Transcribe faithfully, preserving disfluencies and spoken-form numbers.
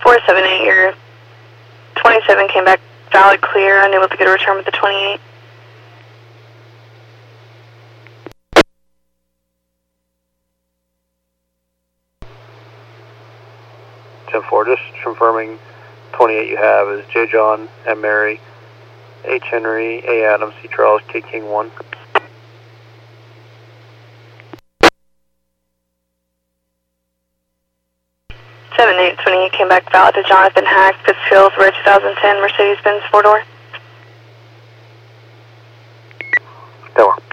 four seven eight, your twenty-seven came back valid, clear, unable to get a return with the twenty-eight. ten four, just confirming twenty-eight you have is J. John, M. Mary, H. Henry, A. Adams, C. Charles, K. King one. seven eight twenty-eight came back valid to Jonathan Hack, Pittsfield, Road two thousand ten, Mercedes-Benz four-door. Door.